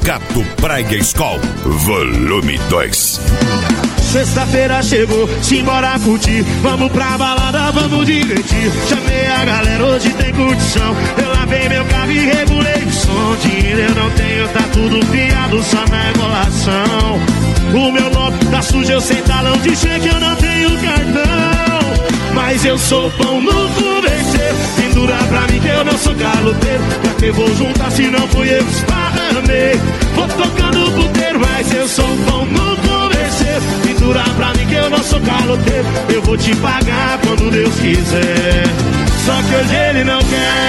Gato Praia Skol, volume 2. Sexta-feira chegou, simbora curtir. Vamos pra balada, vamos divertir. Chamei a galera, hoje tem curtição. Eu lavei meu carro e regulei o som. Dinheiro eu não tenho, tá tudo fiado, só na enrolação. O meu nome tá sujo, eu sem talão de cheque, eu não tenho cartão. Mas eu sou pão no converter. Pendura pra mim que eu não sou caloteiro. Pra que vou juntar se não fui eu que esparramei? Vou tocando puteiro, mas eu sou pão no converter. Pendura pra mim que eu não sou caloteiro. Eu vou te pagar quando Deus quiser. Só que hoje ele não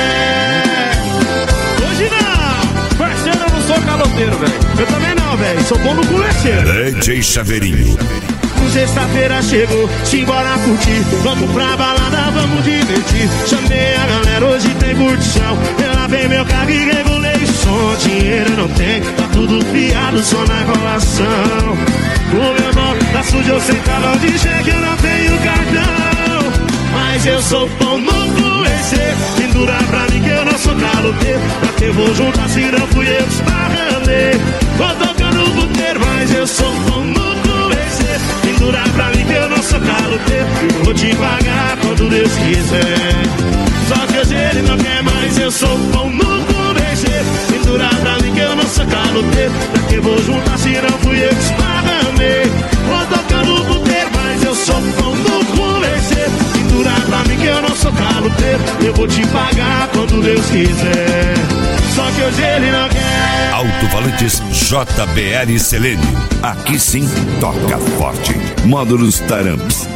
quer. Hoje não, parceiro, eu não sou caloteiro, velho. Eu também não, velho, sou bom no converter. DJ Chaveirinho. Sexta-feira chegou, simbora curtir. Vamos pra balada, vamos divertir. Chamei a galera, hoje tem curtição. Eu lavei meu carro e regulei o som. Dinheiro não tem, tá tudo fiado, só na enrolação. O meu nome tá sujo, eu sei talão de cheque, eu não tenho cartão. Mas eu sou pão no conhecer. Pendura pra mim que eu não sou caloteiro. Pra que vou juntar se não fui eu que esparramei? Vou tocando o puteiro, mas eu sou pão no conhecer. Pendura pra mim que eu não sou caloteiro. Vou te pagar quando Deus quiser. Só que hoje ele não quer mais, eu sou pão no conhecer. Pendura pra mim que eu não sou caloteiro. Pra que vou juntar se não fui eu que esparramei? Vou tocando o puteiro, mas eu sou pão no conhecer. Pendura pra mim que eu não sou caloteiro. Eu vou te pagar quando Deus quiser. Só que hoje ele não quer. Alto-falantes JBL Selene. Aqui sim toca forte. Módulos Taramps.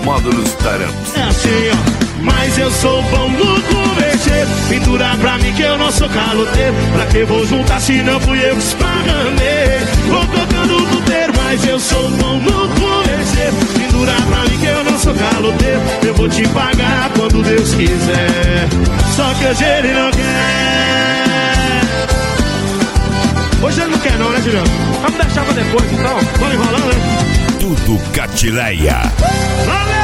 É assim, ó. Mas eu sou bom no converter. Pendura pra mim que eu não sou caloteiro. Pra que vou juntar se não fui eu que esparramei? Vou tocando o puteiro, mas eu sou bom no converter. Pendura pra mim que eu não sou caloteiro. Eu vou te pagar quando Deus quiser. Só que hoje ele não quer. Hoje ele não quer não, né, Juliano? Vamos deixar pra depois, então. Bora enrolando, né? Tudo Catileia. Valeu!